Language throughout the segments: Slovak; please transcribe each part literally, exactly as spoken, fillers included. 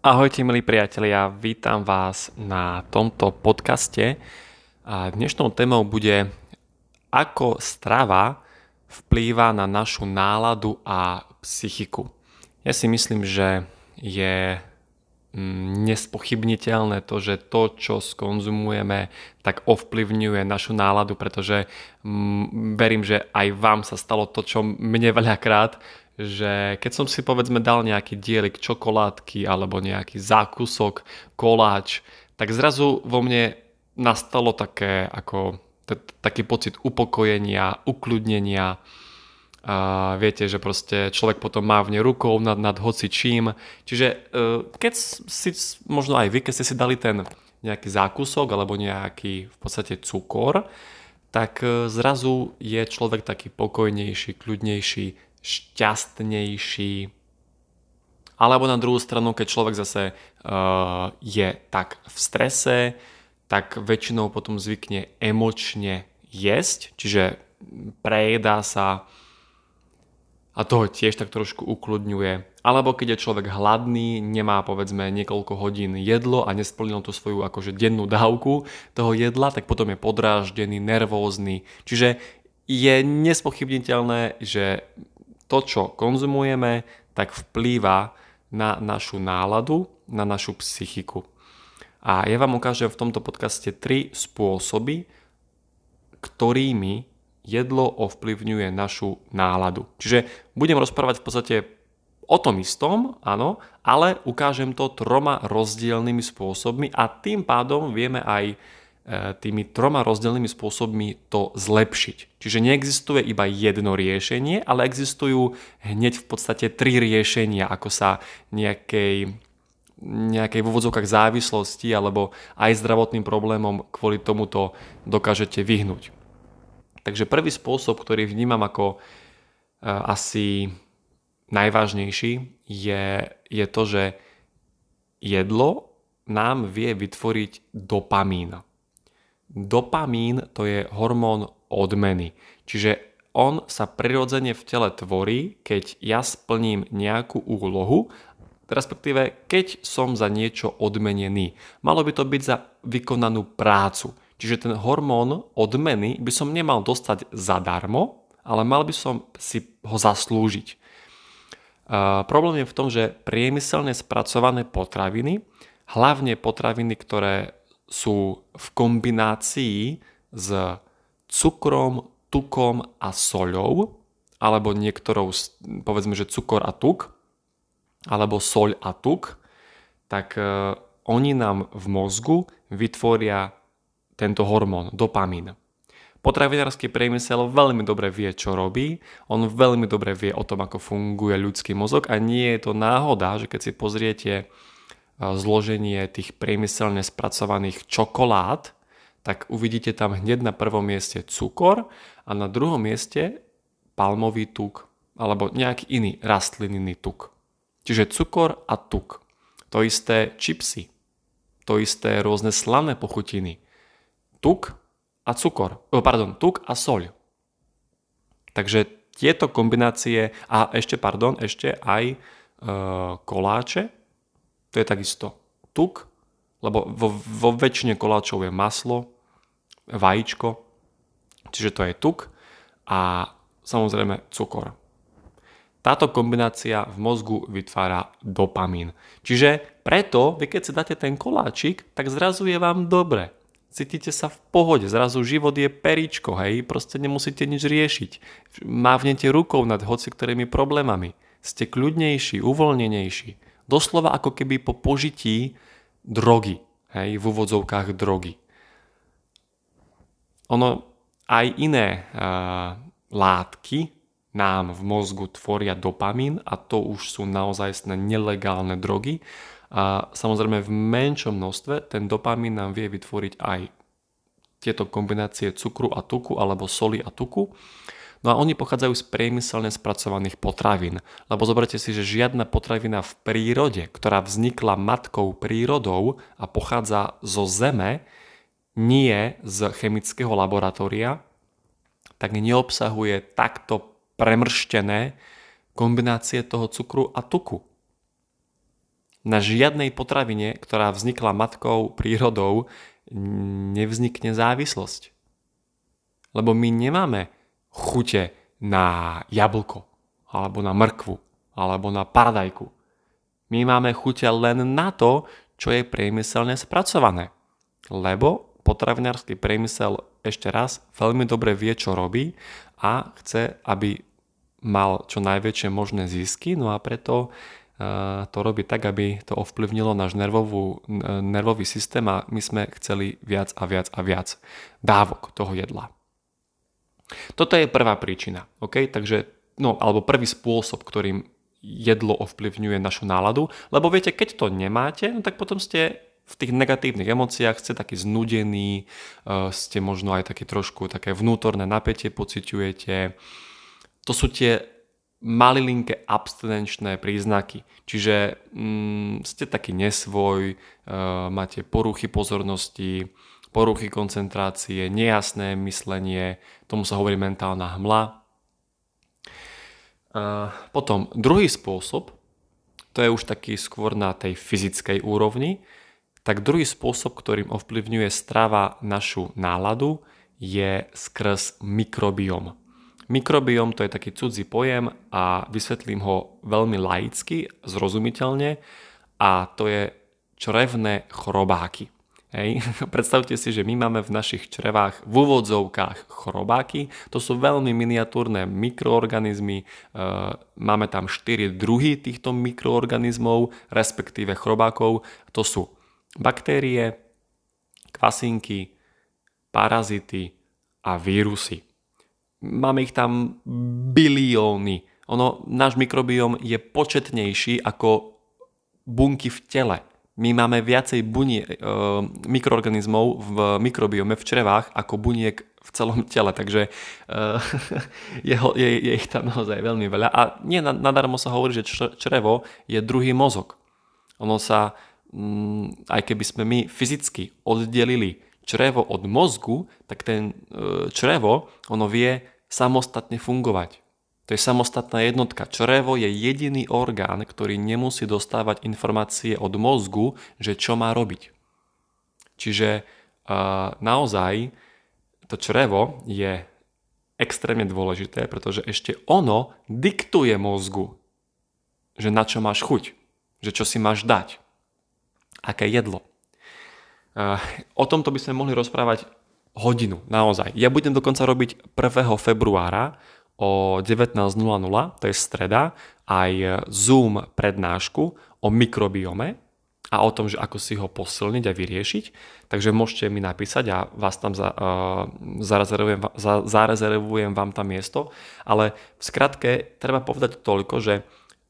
Ahojte milí priatelia, vítam vás na tomto podcaste a dnešnou témou bude, ako strava vplýva na našu náladu a psychiku. Ja si myslím, že je nespochybniteľné to, že to, čo skonzumujeme, tak ovplyvňuje našu náladu, pretože mm, verím, že aj vám sa stalo to, čo mne veľakrát, že keď som si povedzme dal nejaký dielik čokoládky alebo nejaký zákusok, koláč, tak zrazu vo mne nastalo také ako t- taký pocit upokojenia, ukľudnenia. A viete, že proste človek potom mávne rukou nad, nad hocičím. Čiže keď si, možno aj vy, keď ste si dali ten nejaký zákusok alebo nejaký v podstate cukor, tak zrazu je človek taký pokojnejší, kľudnejší, šťastnejší. Alebo na druhú stranu, keď človek zase uh, je tak v strese, tak väčšinou potom zvykne emočne jesť, čiže prejedá sa a toho tiež tak trošku ukludňuje. Alebo keď je človek hladný, nemá povedzme niekoľko hodín jedlo a nesplnil tú svoju akože dennú dávku toho jedla, tak potom je podráždený, nervózny. Čiže je nespochybniteľné, že to, čo konzumujeme, tak vplýva na našu náladu, na našu psychiku. A ja vám ukážem v tomto podcaste tri spôsoby, ktorými jedlo ovplyvňuje našu náladu. Čiže budem rozprávať v podstate o tom istom, áno, ale ukážem to troma rozdielnymi spôsobmi a tým pádom vieme aj tými troma rozdielnymi spôsobmi to zlepšiť. Čiže neexistuje iba jedno riešenie, ale existujú hneď v podstate tri riešenia, ako sa nejakej, nejakej v úvodzovkách závislosti alebo aj zdravotným problémom kvôli tomuto dokážete vyhnúť. Takže prvý spôsob, ktorý vnímam ako uh, asi najvážnejší, je, je to, že jedlo nám vie vytvoriť dopamín. Dopamín to je hormón odmeny. Čiže on sa prirodzene v tele tvorí, keď ja splním nejakú úlohu, respektíve keď som za niečo odmenený. Malo by to byť za vykonanú prácu. Čiže ten hormón odmeny by som nemal dostať zadarmo, ale mal by som si ho zaslúžiť. Uh, problém je v tom, že priemyselne spracované potraviny, hlavne potraviny, ktoré sú v kombinácii s cukrom, tukom a soľou, alebo niektorou, povedzme, že cukor a tuk, alebo soľ a tuk, tak uh, oni nám v mozgu vytvoria tento hormón, dopamín. Potravinársky priemysel veľmi dobre vie, čo robí. On veľmi dobre vie o tom, ako funguje ľudský mozog a nie je to náhoda, že keď si pozriete zloženie tých priemyselne spracovaných čokolád, tak uvidíte tam hneď na prvom mieste cukor a na druhom mieste palmový tuk alebo nejaký iný rastlinný tuk. Čiže cukor a tuk. To isté čipsy. To isté rôzne slané pochutiny. Tuk a cukor, oh, pardon, tuk a soľ. Takže tieto kombinácie, a ešte, pardon, ešte aj e, koláče, to je takisto tuk, lebo vo, vo väčšine koláčov je maslo, vajíčko, čiže to je tuk a samozrejme cukor. Táto kombinácia v mozgu vytvára dopamín. Čiže preto, vy keď si dáte ten koláčik, tak zrazu je vám dobre. Cítite sa v pohode, zrazu život je períčko, hej, proste nemusíte nič riešiť. Mávnete rukou nad hoci ktorými problémami. Ste kľudnejší, uvoľnenejší. Doslova ako keby po požití drogy, hej, v úvodzovkách drogy. Ono, aj iné uh, látky nám v mozgu tvoria dopamín a to už sú naozaj nelegálne drogy. A samozrejme v menšom množstve ten dopamín nám vie vytvoriť aj tieto kombinácie cukru a tuku alebo soli a tuku. No a oni pochádzajú z priemyselne spracovaných potravín. Lebo zoberte si, že žiadna potravina v prírode, ktorá vznikla matkou prírodou a pochádza zo zeme, nie z chemického laboratória, tak neobsahuje takto premrštené kombinácie toho cukru a tuku. Na žiadnej potravine, ktorá vznikla matkou, prírodou, nevznikne závislosť. Lebo my nemáme chute na jablko, alebo na mrkvu, alebo na paradajku. My máme chute len na to, čo je priemyselne spracované. Lebo potravinársky priemysel, ešte raz, veľmi dobre vie, čo robí a chce, aby mal čo najväčšie možné zisky, no a preto to robí tak, aby to ovplyvnilo náš nervovú, nervový systém a my sme chceli viac a viac a viac dávok toho jedla. Toto je prvá príčina, okay? Takže, no, alebo prvý spôsob, ktorým jedlo ovplyvňuje našu náladu, lebo viete, keď to nemáte, no tak potom ste v tých negatívnych emóciách, ste taký znudený, ste možno aj taký trošku také vnútorné napätie pociťujete. To sú tie malilinké abstinenčné príznaky. Čiže mm, ste taký nesvoj, e, máte poruchy pozornosti, poruchy koncentrácie, nejasné myslenie, tomu sa hovorí mentálna hmla. E, potom druhý spôsob, to je už taký skôr na tej fyzickej úrovni, tak druhý spôsob, ktorým ovplyvňuje strava našu náladu, je skrz mikrobióm. Mikrobióm to je taký cudzí pojem a vysvetlím ho veľmi laicky, zrozumiteľne, a to je črevné chorobáky. Hej. Predstavte si, že my máme v našich črevách v úvodzovkách chorobáky. To sú veľmi miniatúrne mikroorganizmy. E, máme tam štyri druhy týchto mikroorganizmov, respektíve chorobákov. To sú baktérie, kvasinky, parazity a vírusy. Máme ich tam bilióny. Ono, náš mikrobióm je početnejší ako bunky v tele. My máme viacej bunie, e, mikroorganizmov v mikrobiome v črevách ako buniek v celom tele, takže e, je, je, je ich tam naozaj veľmi veľa. A nie nadarmo sa hovorí, že črevo je druhý mozog. Ono sa, mm, aj keby sme my fyzicky oddelili črevo od mozgu, tak ten e, črevo, ono vie samostatne fungovať. To je samostatná jednotka. Črevo je jediný orgán, ktorý nemusí dostávať informácie od mozgu, že čo má robiť. Čiže e, naozaj to črevo je extrémne dôležité, pretože ešte ono diktuje mozgu, že na čo máš chuť, že čo si máš dať, aké jedlo. O tomto by sme mohli rozprávať hodinu, naozaj. Ja budem dokonca robiť prvého februára o devätnásť nula nula, to je streda, aj Zoom prednášku o mikrobiome a o tom, že ako si ho posilniť a vyriešiť. Takže môžete mi napísať a vás tam za, uh, zarezervujem, za, zarezervujem vám tam miesto. Ale v skratke treba povedať toľko, že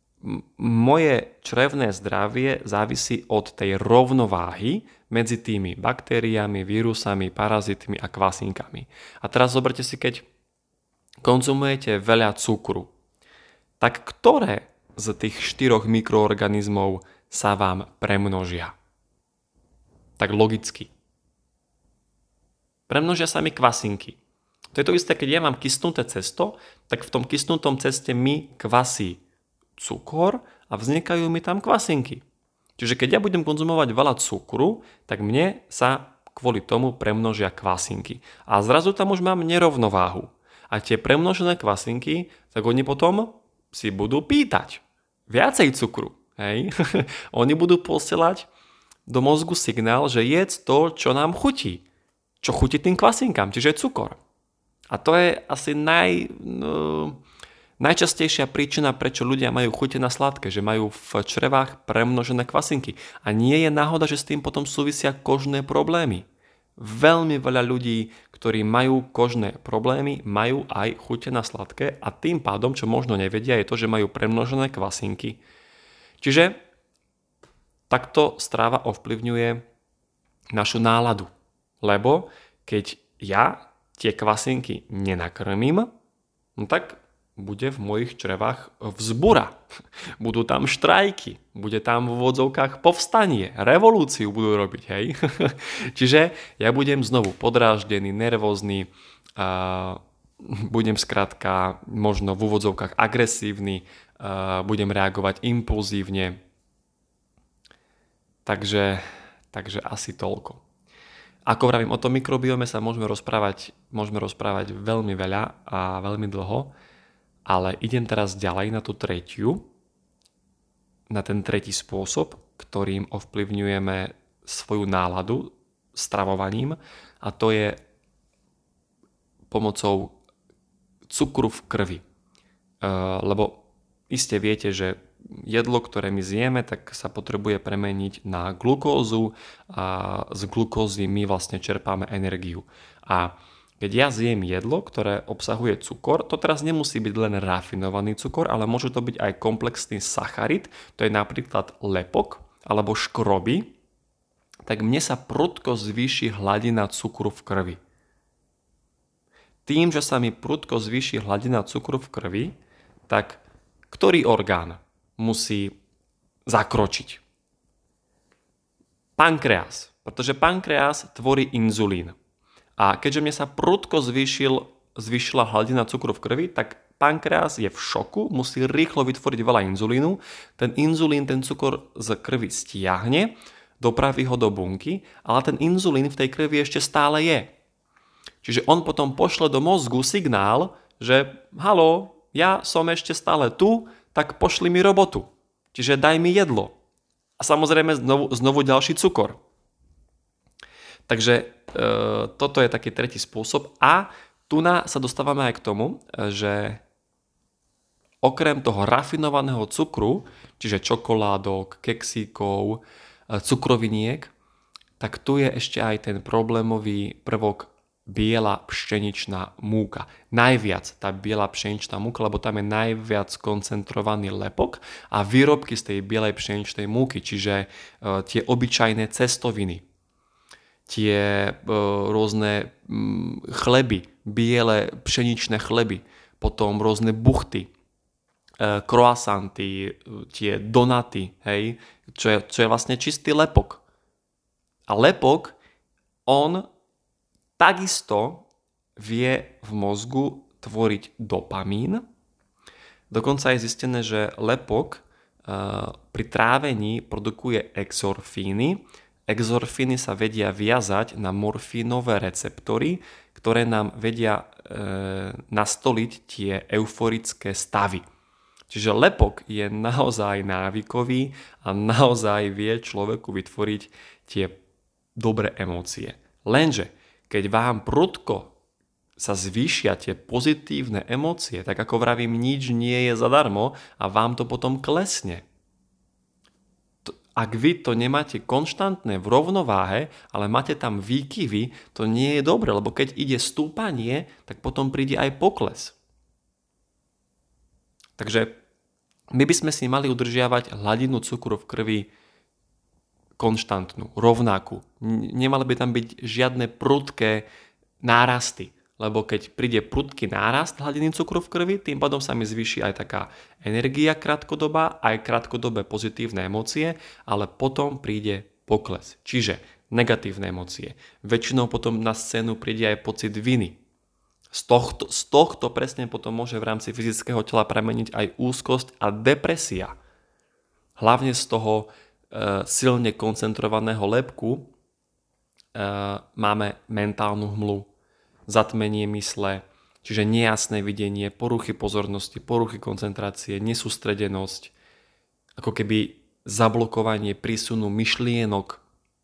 moje črevné zdravie závisí od tej rovnováhy medzi tými baktériami, vírusami, parazitmi a kvasinkami. A teraz zoberte si, keď konzumujete veľa cukru, tak ktoré z tých štyroch mikroorganizmov sa vám premnožia? Tak logicky. Premnožia sa mi kvasinky. To je to isté, keď ja mám kysnuté cesto, tak v tom kysnutom ceste mi kvasí cukor a vznikajú mi tam kvasinky. Čiže keď ja budem konzumovať veľa cukru, tak mne sa kvôli tomu premnožia kvasinky. A zrazu tam už mám nerovnováhu. A tie premnožené kvasinky, tak oni potom si budú pýtať viacej cukru. Hej? Oni budú posielať do mozgu signál, že jedz to, čo nám chutí. Čo chutí tým kvasinkám, čiže cukor. A to je asi naj... No, najčastejšia príčina, prečo ľudia majú chute na sladké, že majú v črevách premnožené kvasinky. A nie je náhoda, že s tým potom súvisia kožné problémy. Veľmi veľa ľudí, ktorí majú kožné problémy, majú aj chute na sladké a tým pádom, čo možno nevedia, je to, že majú premnožené kvasinky. Čiže takto strava ovplyvňuje našu náladu. Lebo keď ja tie kvasinky nenakrmím, no tak bude v mojich črevách vzbura. Budú tam štrajky, bude tam v úvodzovkách povstanie, revolúciu budú robiť, hej. Čiže ja budem znovu podráždený, nervózny, a budem skrátka možno v úvodzovkách agresívny, a budem reagovať impulzívne. Takže, takže asi toľko. Ako vravím, o tom mikrobiome sa môžeme rozprávať, môžeme rozprávať veľmi veľa a veľmi dlho, ale idem teraz ďalej na tú tretiu, na ten tretí spôsob, ktorým ovplyvňujeme svoju náladu stravovaním, a to je pomocou cukru v krvi. Uh, lebo iste viete, že jedlo, ktoré my zjeme, tak sa potrebuje premeniť na glukózu a z glukózy my vlastne čerpáme energiu. A keď ja zjem jedlo, ktoré obsahuje cukor, to teraz nemusí byť len rafinovaný cukor, ale môže to byť aj komplexný sacharid, to je napríklad lepok alebo škroby, tak mne sa prudko zvýši hladina cukru v krvi. Tým, že sa mi prudko zvýši hladina cukru v krvi, tak ktorý orgán musí zakročiť? Pankreas, pretože pankreas tvorí inzulín. A keďže mne sa prudko zvýšil, zvýšila hladina cukru v krvi, tak pankreas je v šoku, musí rýchlo vytvoriť veľa inzulínu. Ten inzulín, ten cukor z krvi stiahne, dopraví ho do bunky, ale ten inzulín v tej krvi ešte stále je. Čiže on potom pošle do mozgu signál, že haló, ja som ešte stále tu, tak pošli mi robotu. Čiže daj mi jedlo. A samozrejme znovu, znovu ďalší cukor. Takže e, toto je taký tretí spôsob. A tu na sa dostávame aj k tomu, že okrem toho rafinovaného cukru, čiže čokoládok, keksíkov, cukroviniek, tak tu je ešte aj ten problémový prvok biela pšeničná múka. Najviac tá biela pšeničná múka, lebo tam je najviac koncentrovaný lepok a výrobky z tej bielej pšeničnej múky, čiže e, tie obyčajné cestoviny, tie e, rôzne m, chleby, biele pšeničné chleby, potom rôzne buchty, e, croissanty, tie donaty, hej, čo je, čo je vlastne čistý lepok. A lepok, on takisto vie v mozgu tvoriť dopamín. Dokonca je zistené, že lepok uh, pri trávení produkuje exorfíny. Exorfíny sa vedia viazať na morfínové receptory, ktoré nám vedia uh, nastoliť tie euforické stavy. Čiže lepok je naozaj návykový a naozaj vie človeku vytvoriť tie dobré emócie. Lenže keď vám prudko sa zvýšia tie pozitívne emócie, tak ako vravím, nič nie je zadarmo a vám to potom klesne. Ak vy to nemáte konštantné v rovnováhe, ale máte tam výkyvy, to nie je dobre, lebo keď ide stúpanie, tak potom príde aj pokles. Takže my by sme si mali udržiavať hladinu cukru v krvi konštantnú, rovnakú. Nemali by tam byť žiadne prudké nárasty, lebo keď príde prudký nárast hladiny cukru v krvi, tým pádom sa mi zvýši aj taká energia krátkodobá, aj krátkodobé pozitívne emócie, ale potom príde pokles, čiže negatívne emócie. Väčšinou potom na scénu príde aj pocit viny. Z tohto, z tohto presne potom môže v rámci fyzického tela premeniť aj úzkosť a depresia. Hlavne z toho silne koncentrovaného lepku máme mentálnu hmlu, zatmenie mysle, čiže nejasné videnie, poruchy pozornosti, poruchy koncentrácie, nesústredenosť, ako keby zablokovanie prísunu myšlienok.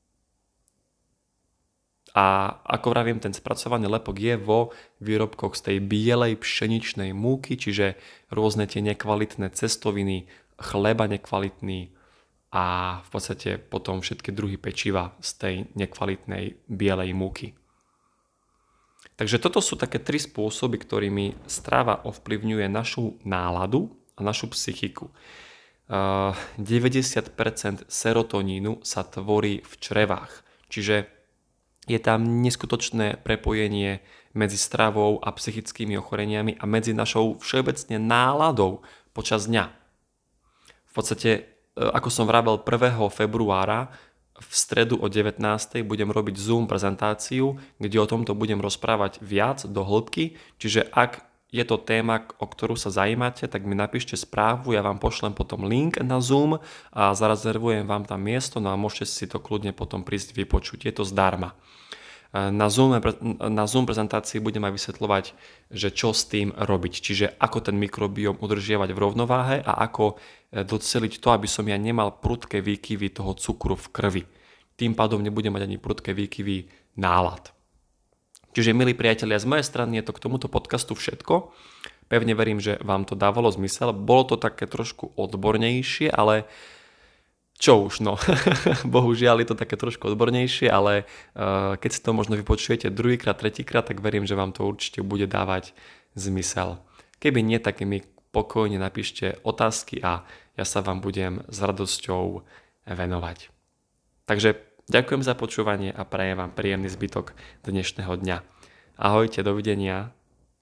A ako vravím, ten spracovaný lepok je vo výrobkoch z tej bielej pšeničnej múky, čiže rôzne tie nekvalitné cestoviny, chleba nekvalitný, a v podstate potom všetky druhy pečiva z tej nekvalitnej bielej múky. Takže toto sú také tri spôsoby, ktorými strava ovplyvňuje našu náladu a našu psychiku. deväťdesiat percent serotonínu sa tvorí v črevách, čiže je tam neskutočné prepojenie medzi stravou a psychickými ochoreniami a medzi našou všeobecne náladou počas dňa. V podstate, ako som vravel, prvého februára v stredu o devätnástej budem robiť Zoom prezentáciu, kde o tomto budem rozprávať viac do hĺbky, čiže ak je to téma, o ktorú sa zajímate, tak mi napíšte správu, ja vám pošlem potom link na Zoom a zarezervujem vám tam miesto, no a môžete si to kľudne potom prísť vypočuť. Je to zdarma. Na Zoom, na Zoom prezentácii budem aj vysvetľovať, že čo s tým robiť, čiže ako ten mikrobióm udržiavať v rovnováhe a ako doceliť to, aby som ja nemal prudké výkyvy toho cukru v krvi. Tým pádom nebudem mať ani prudké výkyvy nálad. Čiže, milí priatelia, z mojej strany je to k tomuto podcastu všetko. Pevne verím, že vám to dávalo zmysel. Bolo to také trošku odbornejšie, ale čo už, no. Bohužiaľ je to také trošku odbornejšie, ale uh, keď si to možno vypočujete druhýkrát, tretíkrát, tak verím, že vám to určite bude dávať zmysel. Keby nie, tak mi pokojne napíšte otázky a ja sa vám budem s radosťou venovať. Takže ďakujem za počúvanie a prajem vám príjemný zbytok dnešného dňa. Ahojte, dovidenia.